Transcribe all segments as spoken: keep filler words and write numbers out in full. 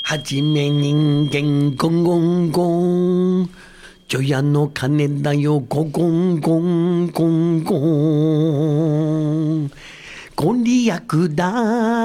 はじめ人間ゴンゴンゴン、除夜の鐘だよゴゴンゴンゴンゴン、ご利益だ。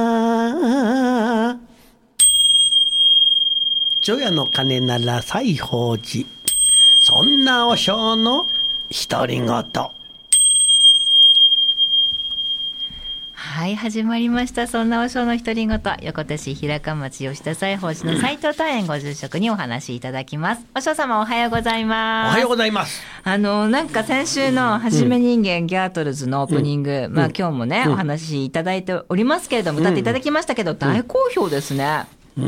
除夜の鐘なら西方寺、そんな和尚の独り言。 はい、始まりました。そんな和尚の独り言。横手市平鹿町吉田西宝寺の斉藤大園ご住職にお話しいただきます。和尚様、おはようございます。 おはようございます。 あのなんか先週のはじめ人間、うん、ギャートルズのオープニング、うん、まあ今日もね、うん、お話しいただいておりますけれども、歌っていただきましたけど、うん、大好評ですね。 うん、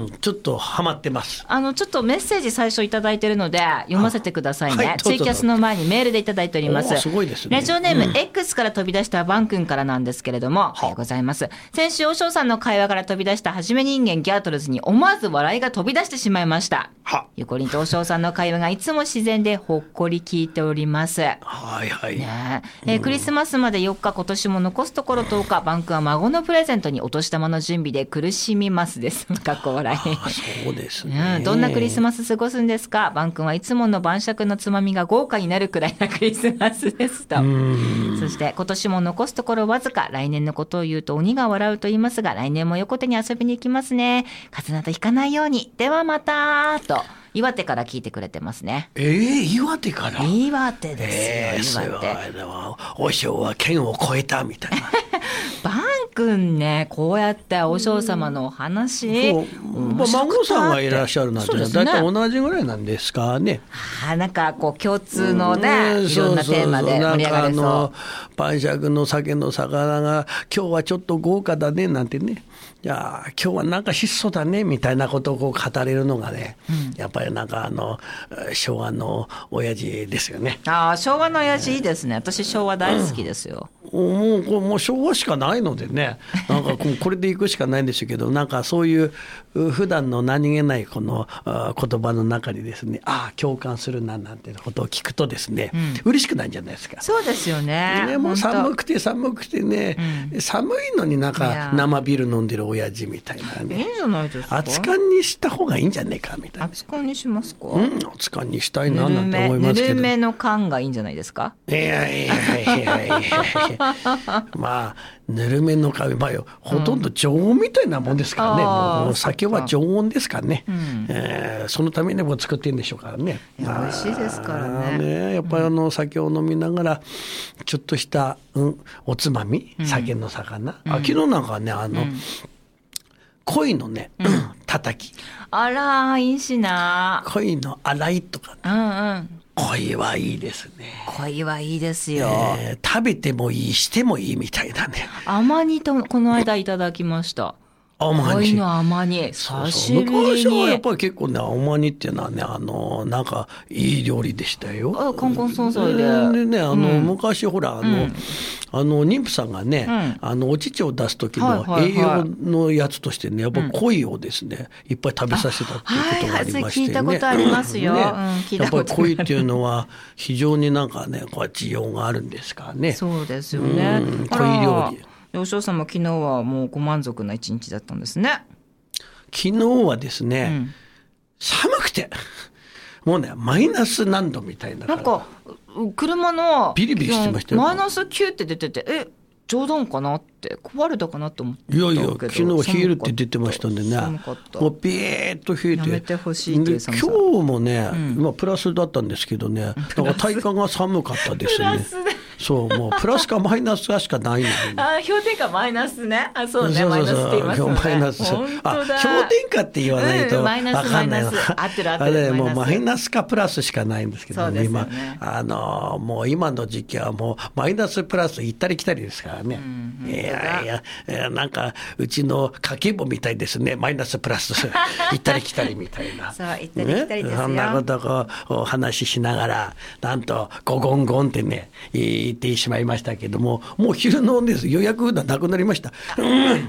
ちょっとハマってます。 あのちょっとメッセージ最初いただいているので読ませてくださいね、はい、ツイキャスの前にメールでいただいております。 すごいですね。 ラジオネーム、うん、X から飛び出したバン君からなんですけれども、おはようございます。先週おしょうさんの会話から飛び出したはじめ人間ギャートルズに思わず笑いが飛び出してしまいました。ゆこりんとおしょうさんの会話がいつも自然でほっこり聞いております。 はいはい、 ねえー、クリスマスまでよっか、今年も残すところとおか、バン君は孫のプレゼントにお年玉の準備で苦しみますです。かっこ笑い。 そうですね、 うん、どんなクリスマス過ごすんですか。バン君はいつもの晩酌のつまみが豪華になるくらいなクリスマスですと。そして今年も残すところわずか、来年のことを言うと鬼が笑うと言いますが、来年も横手に遊びに行きますね。風邪などひかないように。ではまたと岩手から聞いてくれてますね。 えー、岩手から。 岩手ですよ、 えー、 岩手。 お尚は県を越えたみたいな。 バン君ね、こうやってお尚様のお話、 まあ、孫さんがいらっしゃるなんて、ね、だいたい同じぐらいなんですかね。 あ、なんかこう共通のね、うん、いろんなテーマで盛り上がれそう。 なんかあの晩酌の酒の魚が今日はちょっと豪華だねなんてね、いや今日はなんか質素だねみたいなことをこう語れるのがね、うん、やっぱりなんかあの昭和の親父ですよね。 あ、昭和の親父いいですね。私昭和大好きですよ。 うん、もう、もう昭和しかないのでね、なんかこれでいくしかないんですけど、なんかそういう普段の何気ないこの言葉の中にですね、ああ共感するななんてことを聞くとですね、うん、嬉しくないんじゃないですか。 そうですよ ね, ね、もう寒くて寒くてね、うん、寒いのになんか生ビール飲んでる親父みたいなね、 いいんじゃないですか。 熱燗にした方がいいんじゃないかみたいな。 熱燗にしますか。 うん、熱燗にしたいななんて思いますけど、 ぬるめの燗がいいんじゃないですか。 いやいやいやいやいやまあぬるめの燗、まあ、ほとんど常温みたいなもんですからね、うん、もう酒は常温ですからね、うん、えー、そのためにも作ってるんでしょうからね。 美味しいですから ね, ねやっぱりあの酒を飲みながらちょっとした、うん、おつまみ、酒の魚、うん、あ昨日なんかねあの、うん、鯉のね、うん、たたき、 あらいいしな。 鯉の洗いとか、ね、 うんうん、 鯉はいいですね。 鯉はいいですよ、 えー、食べてもいいしてもいいみたいだね。 甘煮とこの間いただきました。鯉の甘煮久しぶりに。 昔はやっぱり結構ね甘煮っていうのはねあのなんかいい料理でしたよ。 あ、冠婚葬祭で、えー、でねあの、うん、昔ほらあの、うん、あの妊婦さんがね、うん、あのお乳を出す時の栄養のやつとしてねやっぱ鯉をですね、うん、いっぱい食べさせたっていうことがありましてね、 はいはい、聞いたことありますよ、ね、うん、聞いたことある。 やっぱり鯉っていうのは非常になんかねこう需要があるんですからね。 そうですよね、 うん、鯉料理。 お嬢さんも昨日はもうご満足な一日だったんですね。 昨日はですね、うん、寒くてもうねマイナス何度みたいな、 なんか車のビリビリしてましたよ。 マイナスきゅうって出てて、え冗談かなって壊れたかなと思ったけど、 いやいや昨日は冷えるって出てましたんでね、もうビーッと冷えてやめてほしいっていう寒さ。 今日もね、うん、今プラスだったんですけどね、なんか体感が寒かったですね。そうもうプラスかマイナスかしかないのに、ね、 あ氷点下マイナスね。あそうね、そうそうそう、マイナスって言いますよね。マイナス、 本当だ、あ氷点下って言わないと分かんないの、うん、マイナス合ってる合ってる、あれもうマイナスかプラスしかないんですけど、ね、 今あのもう今の時期はもうマイナスプラス行ったり来たりですからね、うん、いやいやなんかうちの家計簿みたいですね。マイナスプラス行ったり来たりみたいなそう行ったり来たりですよ、ね、 そんなことをこうお話ししながらなんとゴゴンゴンってね言ってしまいましたけども、もう昼のです予約がなくなりました。うん、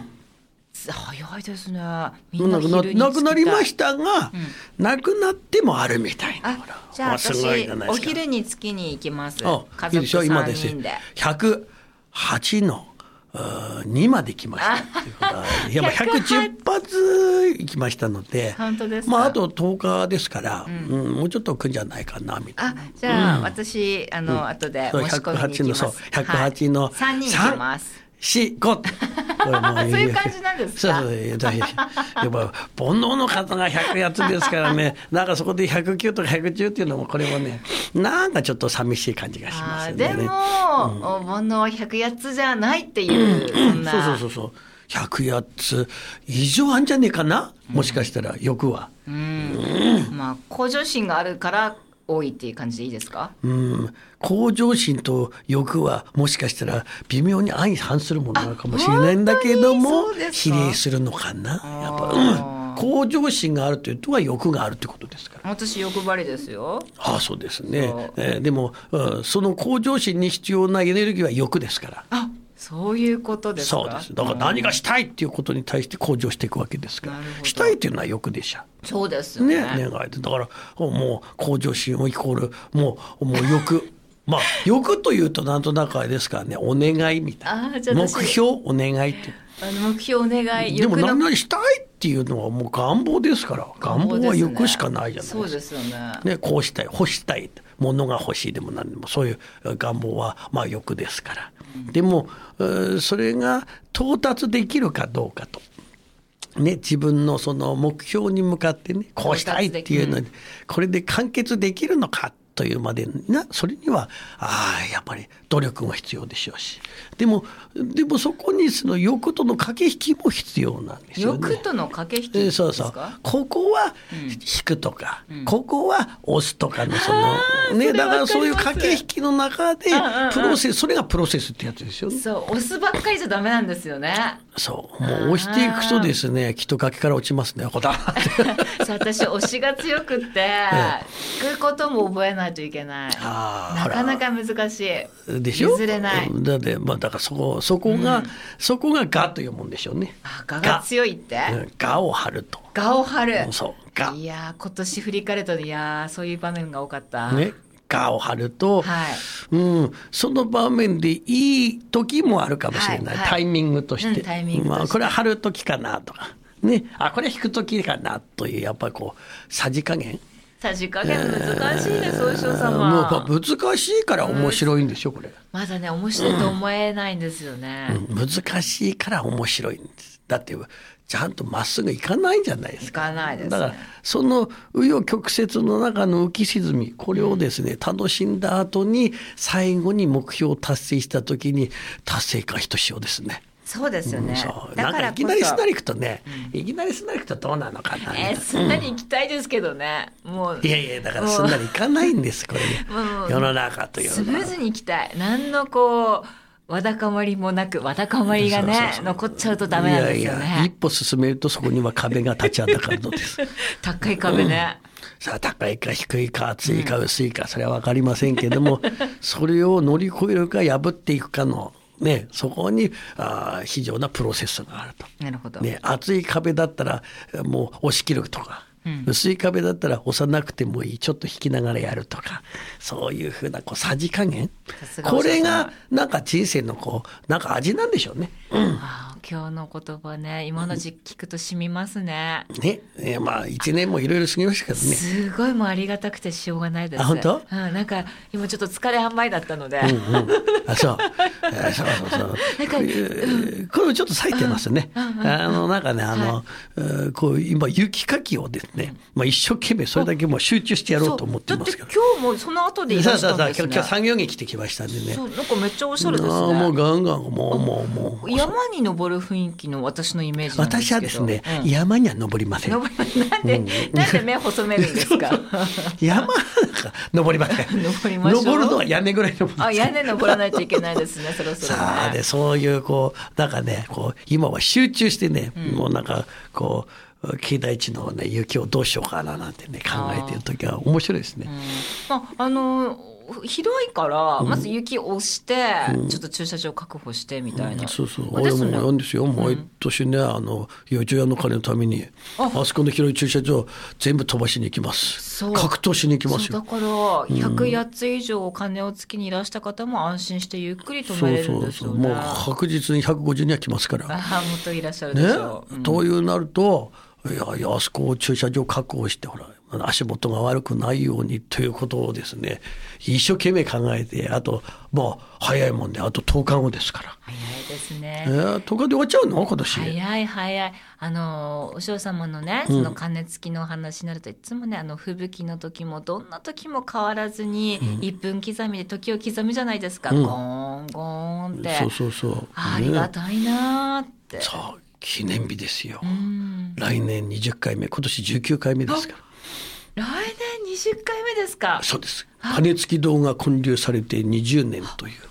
早いですね。みんな昼に着きたい。 なくなりましたが、うん、なくなってもあるみたいな。 あじゃあ私お昼に月に行きます。 あ家族さんにんでいいでしょ今ですひゃくはちのにまで来ましたっていうことは、いや、ひゃくじゅっぱつ行きましたので、 本当ですか。 まあ、あととおかですから、うんうん、もうちょっと来るんじゃないかなみたいな。 あ、じゃあ、 うん、 私あの、うん、後で申し込みに行きます。 そうひゃくはちの、はい、 さんにん行きます。 四五そういう感じなんですか。 そうそう、やっぱ煩悩の方がひゃくやつですからね、なんかそこでひゃくきゅうとかひゃくじゅうっていうのもこれもね、なんかちょっと寂しい感じがしますよね。 でも、うん、煩悩はひゃくやつじゃないっていう、うん、そんな。 そうそうそうそう。ひゃくやつ以上あんじゃねえかな、もしかしたら欲は。 うん。うん、まあ向上心があるから多いっていう感じでいいですか。 うん、向上心と欲はもしかしたら微妙に相反するものなのかもしれないんだけども、比例するのかな。やっぱ、うん、向上心があるということは欲があるということですから。 私欲張りですよ。 ああ、そうですね。えー、でも、うん、その向上心に必要なエネルギーは欲ですから。 あ、そういうことですか。 そうです。だから何がしたいっていうことに対して向上していくわけですから。したいっていうのは欲でしょ。 そうですよね。 ね、願いで。だからもう向上心をイコールもうもう欲。まあ欲というとなんとなくあれですからね、お願いみたいな。あ、じゃあ目標お願いって。 あの目標お願い。 でも何々したいっていうのはもう願望ですから。願望は欲しかないじゃないですか。 そうですよね。 ね、こうしたい、欲したい、物が欲しいでも何でもそういう願望はまあ欲ですから。でもそれが到達できるかどうかと、ね、自分のその目標に向かってね、こうしたいっていうのにこれで完結できるのかというまでな、それにはああやっぱり努力も必要でしょうし、でもでもそこにその欲との駆け引きも必要なんですよね。 欲との駆け引きですか。 そうそう、ここは引くとか、うん、ここは押すとかのそのね、だからそういう駆け引きの中でプロセス、それがプロセスってやつですよね。 そう、押すばっかりじゃダメなんですよね。 そう、もう押していくとですね、きっと崖から落ちますね。そう私押しが強くって、引くことも覚えないといけない。なかなか難しい。 でしょ。 譲れない。 だって、まあ、だからそこそこが、うん、そこが我というもんでしょうね。 あ、我が強いって。 我を張ると。 我を張る。 そう、我。 いや今年振り返ると、いやそういう場面が多かった。 ね。我を張ると、 はい、 うん、その場面でいい時もあるかもしれない、はいはい、タイミングとして、うん、 タイミングとして、 まあ、これは張る時かなとか、ね、あ、これは引く時かなという、やっぱりこうさじ加減さじ加減難しいです、お師匠様。 もう難しいから面白いんですよ、これ。 まだね、面白いと思えないんですよね、 うんうん、難しいから面白いんです。だってちゃんとまっすぐいかないんじゃないですか。 いかないですね。 だからその紆余曲折の中の浮き沈み、これをですね、楽しんだ後に最後に目標を達成した時に達成感ひとしおですね。 そうですよね、うん、 そうだからいきなりすなり行くとね、うん、いきなりすなり行くとどうなのかな、 えー、すんなり行きたいですけどね、うん、もういやいや、だからすんなり行かないんですこれ、ね、世の中というのはスムーズに行きたい。何のこうわだかまりもなく、わだかまりがね、そうそうそう、残っちゃうとダメなんですよね。 いやいや、一歩進めるとそこには壁が立ちはだかるのです高い壁ね、 うん、さあ高いか低いか厚いか薄いか、それは分かりませんけども、うん、それを乗り越えるか破っていくかのね、そこにあ非常なプロセスがあると。 なるほど、 ね、厚い壁だったらもう押し切るとか、うん、薄い壁だったら押さなくてもいい、ちょっと引きながらやるとか、そういうふうなこうさじ加減、これがなんか人生のこうなんか味なんでしょうね、うん、 あ、今日の言葉ね、今の時期聞くと染みますね。 ね、えー、まあいちねんもいろいろ過ぎましたけどね、 すごいもうありがたくてしょうがないです。 あ、本当？ うん、なんか今ちょっと疲れ半ばいだったので、 うんうん、あ、そう、えー、そうそうそうなんか、えー、これちょっと咲いてますね、うんうんうん、あのなんかね、あの、はい、こう今雪かきをですね、まあ、一生懸命それだけもう集中してやろうと思ってますけど、 今日もその後でいらしたんですね。 そうそうそう、今日産業着着てきましたんでね。 そう、なんかめっちゃおしゃれですね。あ、 もうガンガン、もうもうもう山に登る雰囲気の私のイメージなんですけど、 私はですね、うん、山には登りません。 登りなんで、うん、なんで目細めるんですか。 山なんか登りません。 登りましょう。 登るのは屋根ぐらい登る。 あ、屋根登らないといけないですね、そろそろ、ね。 さあね、そういうこうなんかね、こう今は集中してね、うん、もうなんかこう境内地の、ね、雪をどうしようかななんてね考えている時は面白いですね。 うん、まああの広いから、 うん、 まず雪を押して、うん、ちょっと駐車場確保してみたいな、うん、そうそう俺もなんですよ、毎年ね、あの幼稚園の金のために あ, あそこの広い駐車場全部飛ばしに行きます。格闘しに行きますよ。 だからひゃくやっつ以上お金をつけにいらした方も安心してゆっくり止めれるんですよね。 そうそうそう、もう確実にひゃくごじゅうには来ますから。 ああ、もっといらっしゃるでしょう、 ね、うん、というなると、いやいや、あそこを駐車場確保してほら足元が悪くないようにということをですね、一生懸命考えて、あとまあ早いもんであととおかごですから。 早いですね、 えー、とおかで終わっちゃうの今年。 早い早い。あのお嬢様のね、その鐘つきのお話になると、いつもね、あの吹雪の時もどんな時も変わらずにいっぷん刻みで時を刻むじゃないですか、うん、ゴーンゴーンって。 そうそうそう、 ありがたいなって、ね、 そう記念日ですよ、うん、来年にじゅっかいめ、今年じゅうきゅうかいめですから。 来年にじゅっかいめですか。 そうです。鐘つき堂が建立されてにじゅうねんという。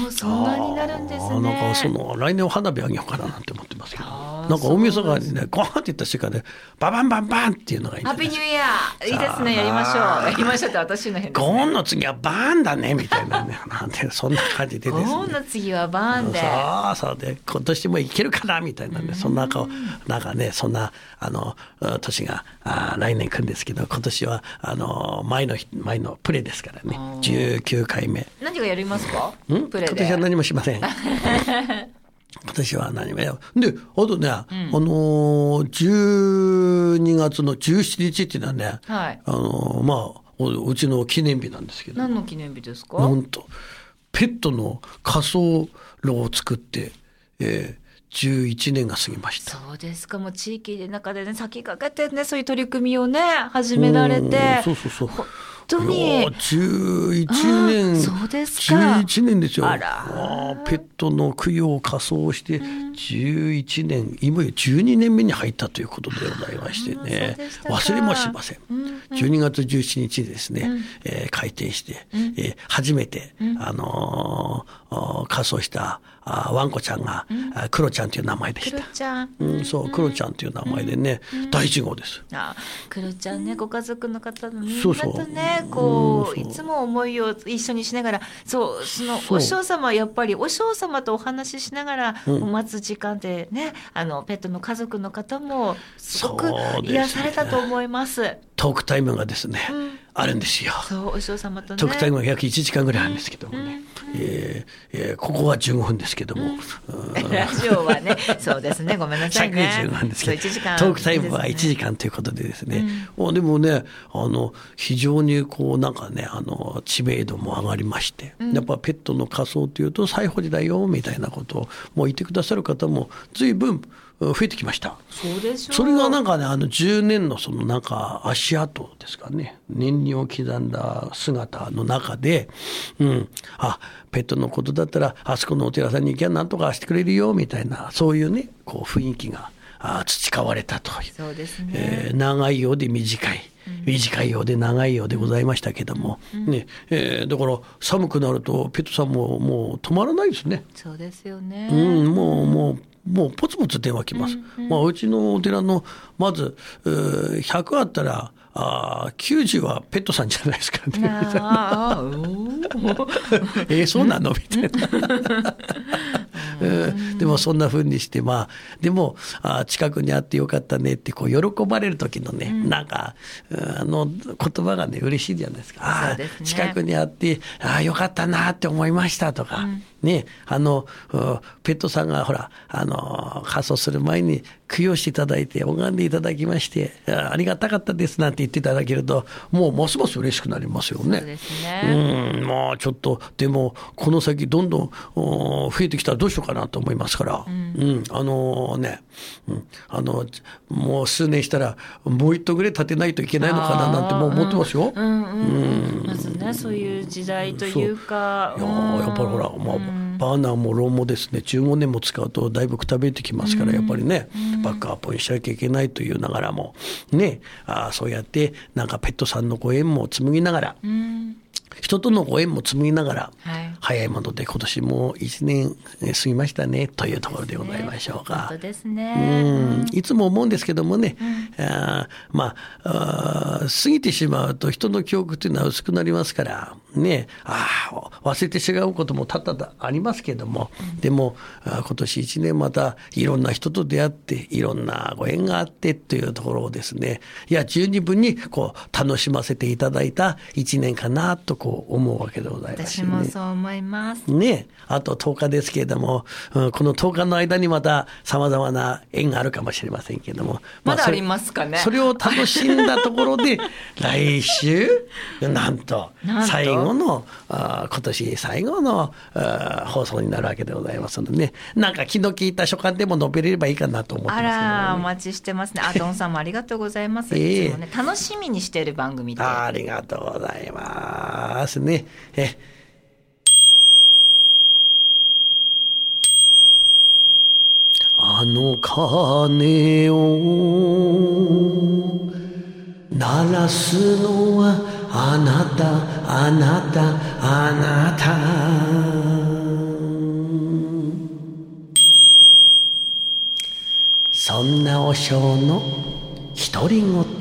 もうそんなになるんですね。 なんかその来年は花火あげようかななんて思ってますけど、なんか大晦日にねゴーンって言った瞬間でババンバンバンっていうのがいいんじゃないですか。 ハッピーニューイヤー、いいですね、やりましょうやりましょうって私の変です、ね、 ゴーンの次はバーンだねみたいなねなんてそんな感じでですね、 ゴーンの次はバーンで、 そうそうで今年もいけるかなみたいなね、そんな顔なんかね、そんなあの年があ来年来るんですけど、今年はあの前の前のプレですからね、じゅうきゅうかいめ。 何がやりますか？ んプレで。 今年は何もしません今年は何もやで、あとね、うん、あのじゅうにがつのじゅうしちにちっていうのはね、はい、あのまあうちの記念日なんですけど。 何の記念日ですか？ なんとペットの火葬炉を作って、えーじゅういちねんが過ぎました。 そうですか。もう地域の中でね、先駆けてね、そういう取り組みをね始められて、 そうそうそう、 本当にじゅういちねん、 そうですか、 じゅういちねんですよ。 あら、 ペットの供養を火葬してじゅういちねん、今じゅうにねんめに入ったということでございましてね、忘れもしません、うんうん、じゅうにがつじゅうしちにちですね、うんえー、開店して、うんえー、初めて、うん、あのー、火葬したあワンコちゃんが、うん、クロちゃんという名前でした。 クロちゃん、 うん、そうクロちゃんという名前でね、うん、だいいち号です。 あ、クロちゃんね、ご家族の方のみんなとね、そうそうこう、うん、いつも思いを一緒にしながら、そうそのお嬢様はやっぱりお嬢様とお話ししながら、うん、待つ時間でね、あのペットの家族の方もすごく癒されたと思います。すね、 トークタイムがですね、うん、あるんですよ。 そうお嬢様とね、 トークタイムが約いちじかんぐらいあるんですけどもね、うんうんえーえー、ここはじゅうごふんですけども、 うん、ラジオはねそうですね、ごめんなさいね、 じゅうごふんですけど、 いちじかんトークタイムはいちじかんということでですね、うん、でもね、あの非常にこうなんかね、あの知名度も上がりまして、うん、やっぱペットの火葬というと最保持だよみたいなことをもう言ってくださる方も随分増えてきました。 そうでしょう。 それがなんかね、あのじゅうねんのそのなんか足跡ですかね、年輪を刻んだ姿の中で、うん、あ、ペットのことだったらあそこのお寺さんに行きゃなんとかしてくれるよみたいな、そういうね、こう雰囲気があ培われたという。 そうですね、 えー、長いようで短い、短いようで長いようでございましたけども、うんねえー、だから寒くなるとペットさんももう止まらないですね。 そうですよね、 うん、もうもうもうポツポツ電話来ます、うんうんまあ、うちのお寺のまずひゃくあったらあきゅうじゅうはペットさんじゃないですかね。あえー、そうなのみたいなうん、でもそんな風にして、まあでもあ近くにあってよかったねってこう喜ばれる時のね、うん、なんかあの言葉がね嬉しいじゃないですか。あ、ね、近くにあってあよかったなって思いましたとか、うんね、あのペットさんがほらあの火葬する前に供養していただいて拝んでいただきましてありがたかったですなんて言っていただけるともうますます嬉しくなりますよね。 そうですね。 うん、まあちょっとでもこの先どんどん増えてきたらどうしようかなと思いますから、うんうん、あのね、うん、あのもう数年したらもう一棟ぐらい建てないといけないのかななんてもう思ってますよ。 うんうんうんうん、まずねそういう時代というか、 いややっぱりほら、まあ、バーナーもローもですねじゅうごねんも使うとだいぶくたびれてきますから、やっぱりねバックアップにしなきゃいけないというながらもね、あそうやってなんかペットさんのご縁も紡ぎながら、 人とのご縁も紡ぎながら、 はい、 早いもので今年もいちねん過ぎましたねというところでございましょうか。 本当ですね。 うん、いつも思うんですけどもね、うん、あまあ、あ過ぎてしまうと人の記憶というのは薄くなりますからね、あ忘れてしまうことも多々ありますけども、うん、でも今年いちねんまたいろんな人と出会っていろんなご縁があってというところをですね、いや十二分にこう楽しませていただいたいちねんかなとこう思うわけでございます、ね、 私もそう思いますね。あととおかですけれども、うん、このとおかの間にまたさまざまな縁があるかもしれませんけれども、 まだありますかね。 それを楽しんだところで来週なんと最後のあ今年最後の放送になるわけでございますのでね、なんか気の利いた所感でも述べれればいいかなと思ってます、ね、 あらお待ちしてますね。あどんさんもありがとうございます、えー、いつもね楽しみにしている番組であ, ありがとうございますね。えあの鐘を鳴らすのはあなたあなたあなた、そんなお尚の独り言。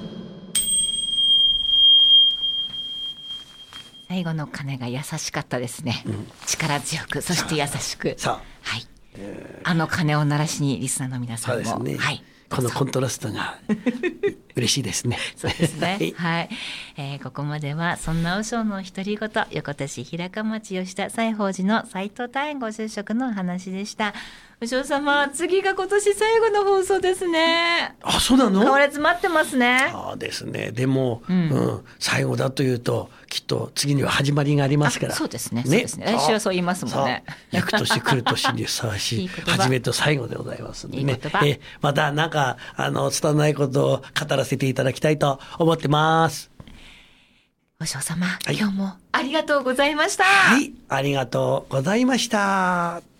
最後の鐘が優しかったですね、うん、力強くそして優しく、 さあ、 はい、えー、あの鐘を鳴らしにリスナーの皆さんも、 そうですね、はい、このコントラストが嬉しいですね。 そうですね、はいはい、えー、ここまではそんな和尚の独り言、横田市平鹿町吉田西宝寺の斉藤大園ご住職のお話でした。和尚様、次が今年最後の放送ですね。 あ、そうなの？ 強烈待ってますね。 そうですね。でも、うんうん、最後だというときっと次には始まりがありますから。 そうですね。ね、そうですね。来週はそう言いますもんね。 行く年来る年にふさわしい初めと最後でございますのでね。いいえまたなんかあの拙いことを語らせていただきたいと思ってます。 和尚様、はい、今日もありがとうございました。 はい、ありがとうございました。